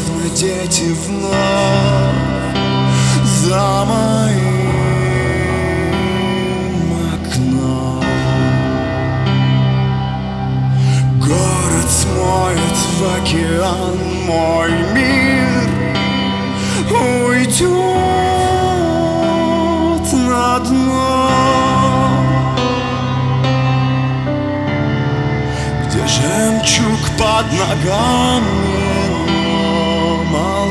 словно дети вновь за моим окном. Город смоет в океан мой мир, уйдет на дно, где жемчуг под ногами, но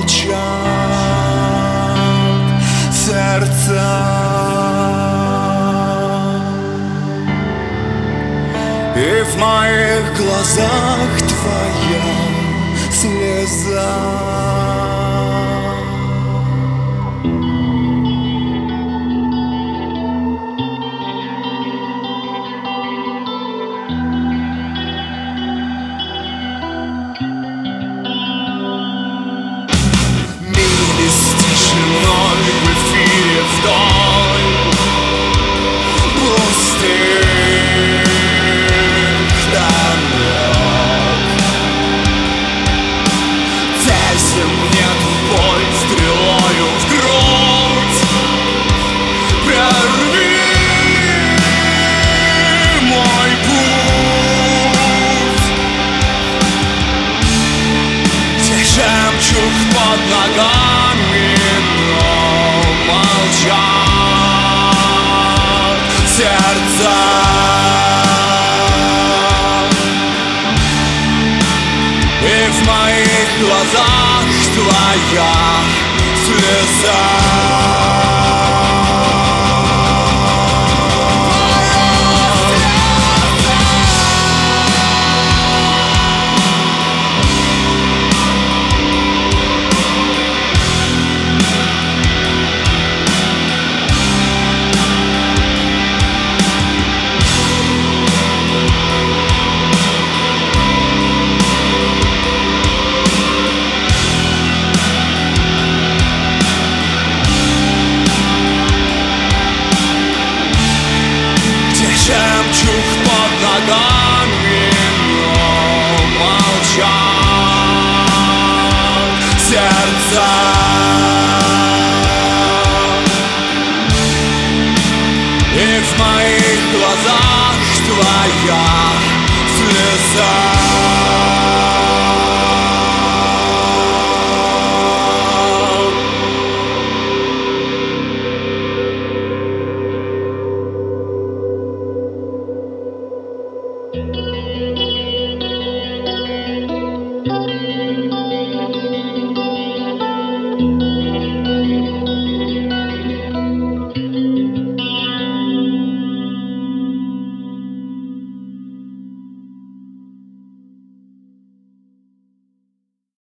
молчат сердца. И в моих глазах твоя слеза. Мили с тишиной в эфире вдоль пустых дорог. Целься мне тупой стрелою в грудь, прорви мой путь, где жемчуг под ногами, но молчат сердца. И в моих глазах твоя слеза. Жемчуг под ногами, но молчат сердца. И в моих глазах твоя слеза.